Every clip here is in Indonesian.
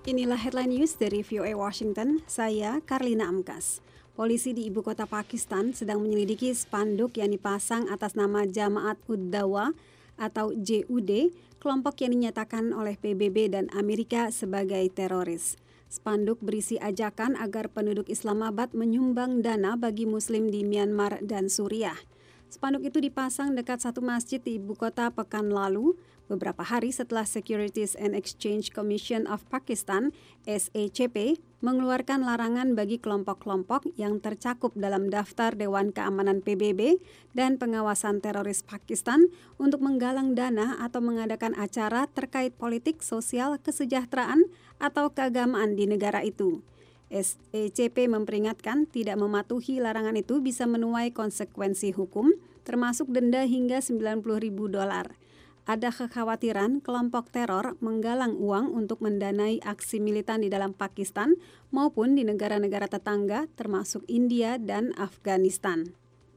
Inilah headline news dari VOA Washington, saya Karlina Amkas. Polisi di ibu kota Pakistan sedang menyelidiki spanduk yang dipasang atas nama Jamaat Ud-Dawa atau JUD, kelompok yang dinyatakan oleh PBB dan Amerika sebagai teroris. Spanduk berisi ajakan agar penduduk Islamabad menyumbang dana bagi Muslim di Myanmar dan Suriah. Spanduk itu dipasang dekat satu masjid di ibu kota pekan lalu, beberapa hari setelah Securities and Exchange Commission of Pakistan (SECP) mengeluarkan larangan bagi kelompok-kelompok yang tercakup dalam daftar Dewan Keamanan PBB dan Pengawasan Teroris Pakistan untuk menggalang dana atau mengadakan acara terkait politik, sosial, kesejahteraan, atau keagamaan di negara itu. SECP memperingatkan tidak mematuhi larangan itu bisa menuai konsekuensi hukum, termasuk denda hingga $90.000. Ada kekhawatiran kelompok teror menggalang uang untuk mendanai aksi militan di dalam Pakistan maupun di negara-negara tetangga termasuk India dan Afghanistan.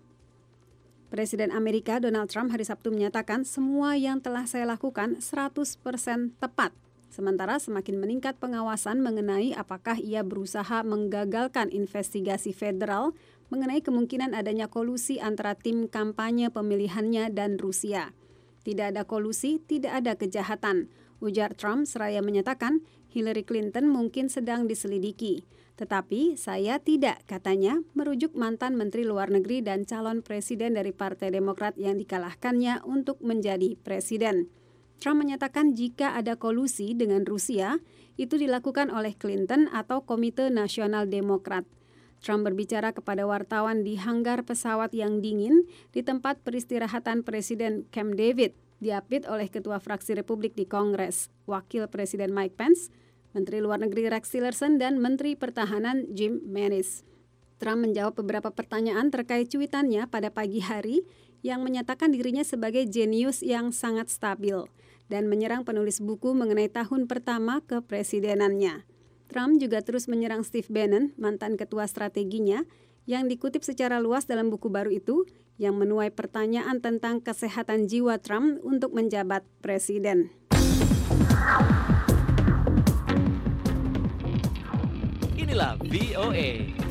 Presiden Amerika Donald Trump hari Sabtu menyatakan semua yang telah saya lakukan 100% tepat. Sementara semakin meningkat pengawasan mengenai apakah ia berusaha menggagalkan investigasi federal mengenai kemungkinan adanya kolusi antara tim kampanye pemilihannya dan Rusia. Tidak ada kolusi, tidak ada kejahatan, ujar Trump seraya menyatakan Hillary Clinton mungkin sedang diselidiki. Tetapi saya tidak, katanya, merujuk mantan Menteri Luar Negeri dan calon presiden dari Partai Demokrat yang dikalahkannya untuk menjadi presiden. Trump menyatakan jika ada kolusi dengan Rusia, itu dilakukan oleh Clinton atau Komite Nasional Demokrat. Trump berbicara kepada wartawan di hanggar pesawat yang dingin di tempat peristirahatan Presiden Camp David, diapit oleh Ketua Fraksi Republik di Kongres, Wakil Presiden Mike Pence, Menteri Luar Negeri Rex Tillerson, dan Menteri Pertahanan Jim Mattis. Trump menjawab beberapa pertanyaan terkait cuitannya pada pagi hari yang menyatakan dirinya sebagai jenius yang sangat stabil dan menyerang penulis buku mengenai tahun pertama kepresidenannya. Trump juga terus menyerang Steve Bannon, mantan ketua strateginya, yang dikutip secara luas dalam buku baru itu, yang menuai pertanyaan tentang kesehatan jiwa Trump untuk menjabat presiden. Inilah VOA.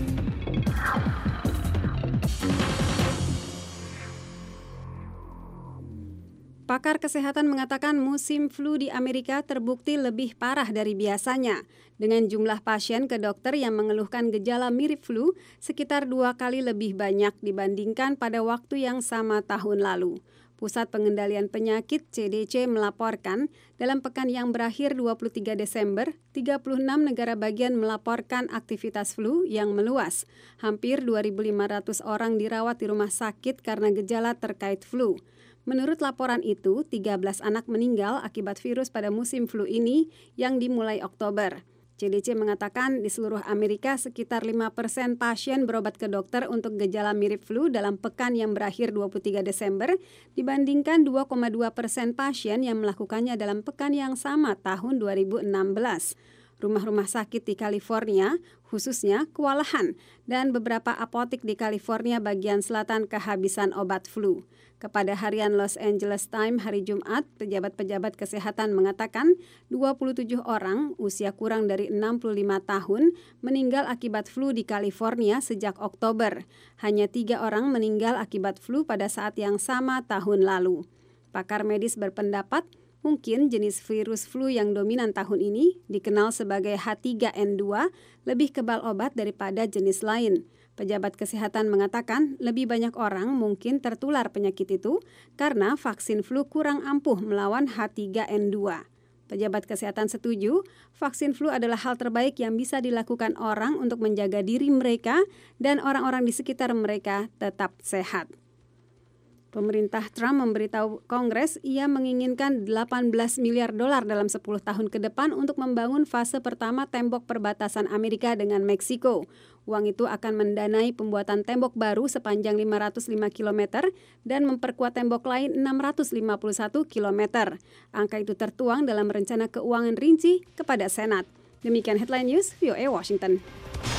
Pakar kesehatan mengatakan musim flu di Amerika terbukti lebih parah dari biasanya, dengan jumlah pasien ke dokter yang mengeluhkan gejala mirip flu sekitar 2 kali lebih banyak dibandingkan pada waktu yang sama tahun lalu. Pusat Pengendalian Penyakit CDC melaporkan dalam pekan yang berakhir 23 Desember, 36 negara bagian melaporkan aktivitas flu yang meluas. Hampir 2.500 orang dirawat di rumah sakit karena gejala terkait flu. Menurut laporan itu, 13 anak meninggal akibat virus pada musim flu ini yang dimulai Oktober. CDC mengatakan di seluruh Amerika sekitar 5% pasien berobat ke dokter untuk gejala mirip flu dalam pekan yang berakhir 23 Desember dibandingkan 2,2% pasien yang melakukannya dalam pekan yang sama tahun 2016. Rumah-rumah sakit di California, khususnya kewalahan, dan beberapa apotek di California bagian selatan kehabisan obat flu. Kepada harian Los Angeles Times hari Jumat, pejabat-pejabat kesehatan mengatakan 27 orang usia kurang dari 65 tahun meninggal akibat flu di California sejak Oktober. Hanya 3 orang meninggal akibat flu pada saat yang sama tahun lalu. Pakar medis berpendapat mungkin jenis virus flu yang dominan tahun ini, dikenal sebagai H3N2, lebih kebal obat daripada jenis lain. Pejabat kesehatan mengatakan lebih banyak orang mungkin tertular penyakit itu karena vaksin flu kurang ampuh melawan H3N2. Pejabat kesehatan setuju, vaksin flu adalah hal terbaik yang bisa dilakukan orang untuk menjaga diri mereka dan orang-orang di sekitar mereka tetap sehat. Pemerintah Trump memberitahu Kongres ia menginginkan $18 miliar dalam 10 tahun ke depan untuk membangun fase pertama tembok perbatasan Amerika dengan Meksiko. Uang itu akan mendanai pembuatan tembok baru sepanjang 505 km dan memperkuat tembok lain 651 km. Angka itu tertuang dalam rencana keuangan rinci kepada Senat. Demikian headline news VOA Washington.